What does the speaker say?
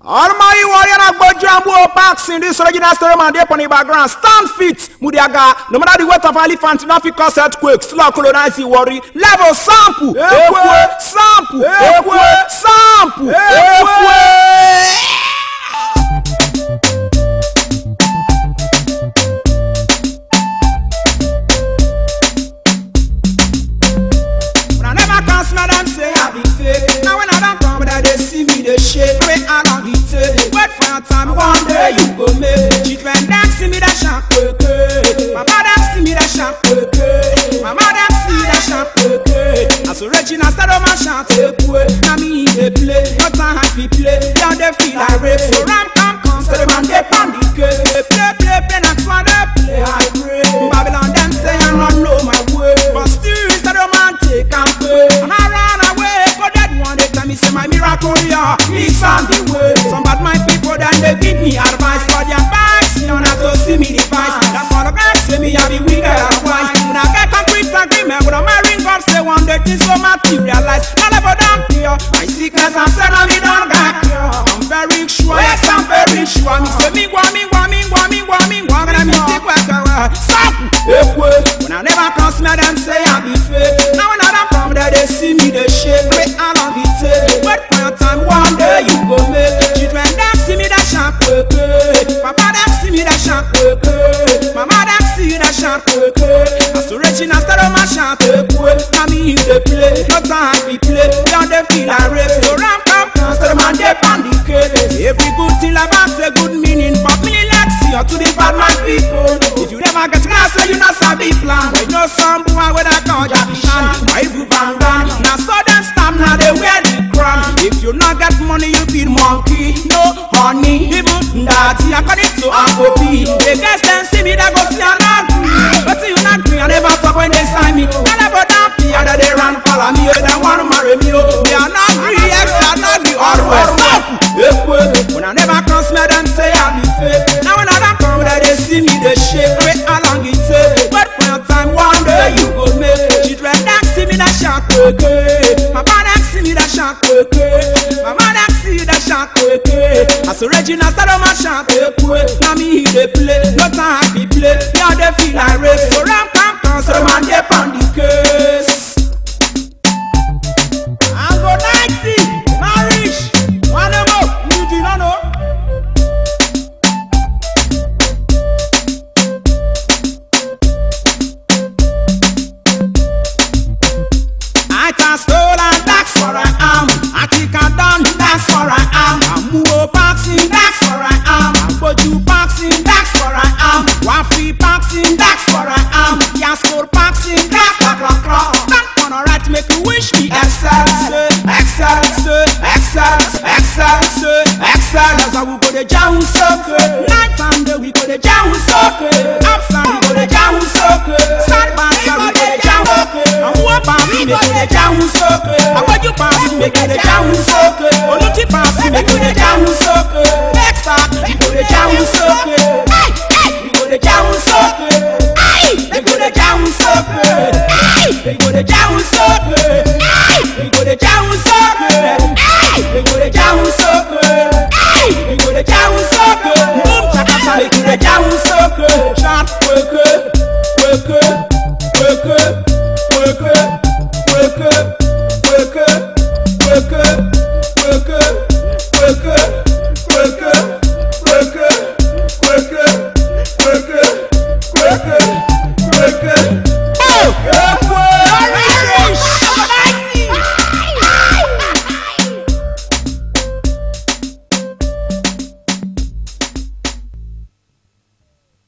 Almighty warrior na Bojambo Parks in this original story man dey on the background. Stand fit, Mudiaga. No matter the weight of elephant, nothing cause earthquake. Still colonize the worry. Level sample, sample, sample, When I never can smell them say I be fake. Now when I don't come, they see me they shake. Wait along it, wait for your time. One day you go make. Children dance see me that sharp. Mama dance see me that sharp. Mama dance see me that sharp. As a Regina start on my sharp. Now me they play, no time happy play. Down they feel like rape. So ram come, so the man they pound the case. They play, that's why they play. I pray. Babylon them say I don't know my way, but still instead of man take and pay. And I run away, for that one they tell me say my miracle yeah, it's on the way. Some bad my people then they give me advice for their backs, you know not to see me device. That's all the guys say me I be wicked and wise. When I get concrete agreement with a marine God say one day things so materialize. Not about down here, my sickness and said me don't got cure. I'm very sure, yes I'm very sure. Me say me want and me take back stop. When I never can smell them say I be fake. Now when I don't come there they see me they shake. Wait along the tape. Wait for your time one day you go make. Children them see me that sharp. Papa them see me that sharp. Mama them see that sharp. As to Regina start on my sharp. Now me they play, no time we play. Down they feel like rape. So ram come, so the man they pound the case. Every good thing about a good meaning, but me let's see to the bad man people. If you never get class, so you not sabi plan. I know some boy with a call Japan. I do Van Damme. Now so them stamp, now they wear the crown. If you not get money, you be monkey. No honey, even that according to Uncle P. They guess them see me, they go see and not agree. But see you not agree, I never talk when they sign me. I never down P, and they run follow me. They want to marry me. They are not agree, X are not the always. When I never can smell them say I be fake. Now when I don't come there they see me they shake. Wait along it wait for your time one day you go make. Children that see me that sharp. Mama that see me that sharp. Mama that see that sharp. As a Regina start on my sharp. Now me they play, no time happy play. Yeah they feel like rape. So ram come, so the man they pound the case. I'm go 90, marriage, one more, you do not know. I can stolen, that's for I am. I think I done, that's for I am. I move boxing, that's for I am. I put you boxing, that's for I am. Waffy boxing, that's for I am. Yasko boxing, that's for I am. Stand on a right, make you wish me excellence, excellence, excellence, excellence, excellence. I will go to Jawu Soke. Night time, we go to Jawu Soke. Upside, we go to Jawu Soke. Side by side, we go to Jawu Soke. And who up on me, make you the Jawu Soke. I want you pass, make you the Jawu Soke. Oluti pass, make you the